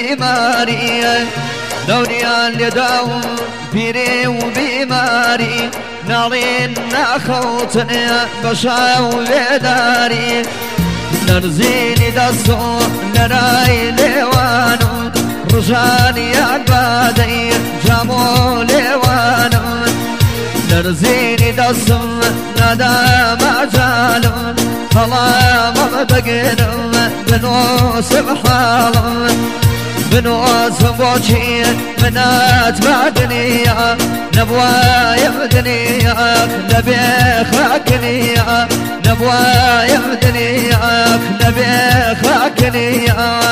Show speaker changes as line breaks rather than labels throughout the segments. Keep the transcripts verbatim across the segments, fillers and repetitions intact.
بيماري دوريان لداو بيري وبيماري نارين ناخوتني بشاو لداري نرزيني دسو نراي ليوانو رجاني عبادي جامو ليوانو نرزيني دسو ندا مجالو خلا مبدقنو بنوس بحالو بنوس بوشي منات بعدنيا نبوايا بدنياك نبيخاكنيا نبوايا بدنياك نبيخاكنيا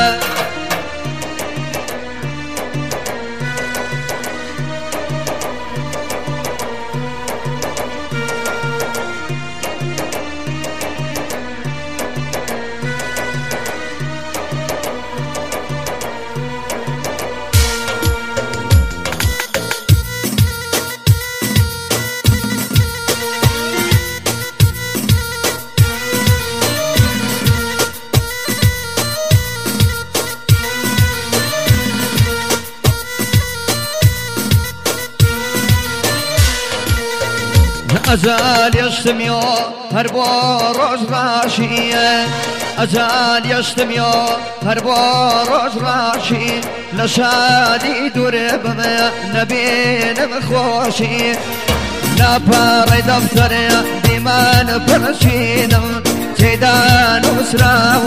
أزال يشتميو هربو روش راشي أزال يشتميو هربو روش راشي لشادي درب نبين بخوشي نباري دفتر ديمان برشينم تيدان وسراو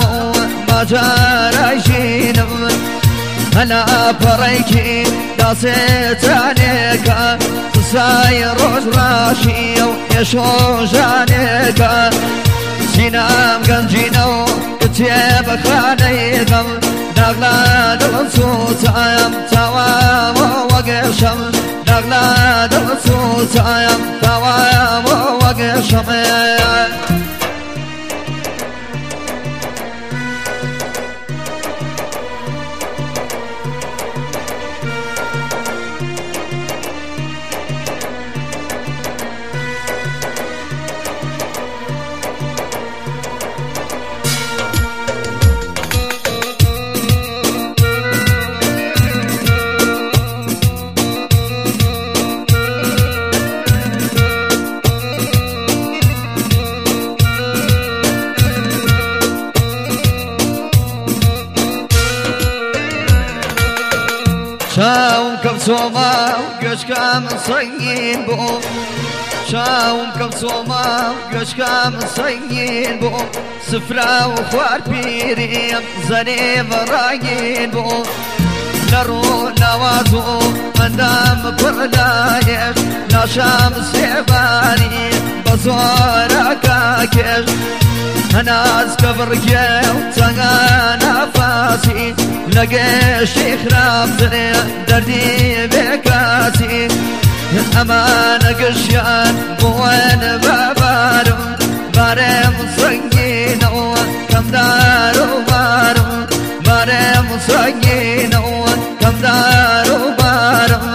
مجاريشينم أنا بريكي داسيت عليك ساير روش راشي يشو جانيك سينام قنجينو كتيب خانيكم نغلا دلسوس عيام توام وقشم نغلا دلسوس عيام توام وقشم شاوم كبسوما وقشكا من صين بو شاوم كبسوما وقشكا من صين بو سفرا وخوار بيريم زنيم رايين بو نرو نوازو من دام بردايش ناشام سيباني بزورا كاكش أنا أذكر كيو تغانا فاسي لقيش خرابتني دردي بكاسي أمان قشيان بوين بابارو بارم صينو كم دارو بارو بارم صينو كم دارو بارو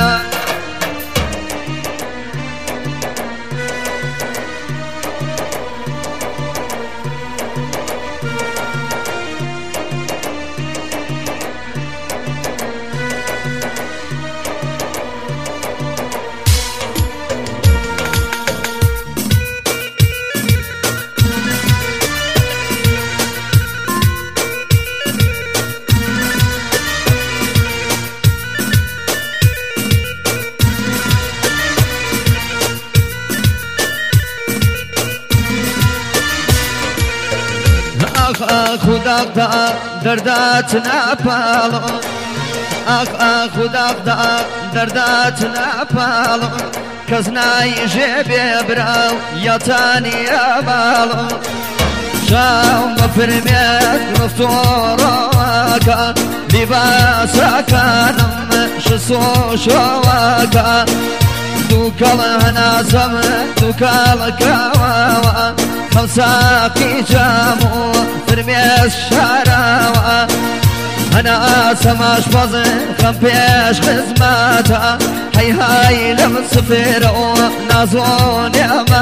خودک دا دردات نپالو آخ آخ خودک دا دردات نپالو کس نایشه بیبراو یاتانی بالو شام بفرمیت رفتوراکا لباساکانم شسو شواکا دوکال هنازم دوکال کواوا خمساقي جامو فرميش شراوا أنا سماش بزن خم بيش خزماتا هاي هاي لم سفيرو نازون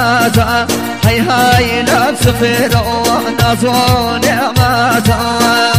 يماتا هاي هاي لم سفيرو نازون يماتا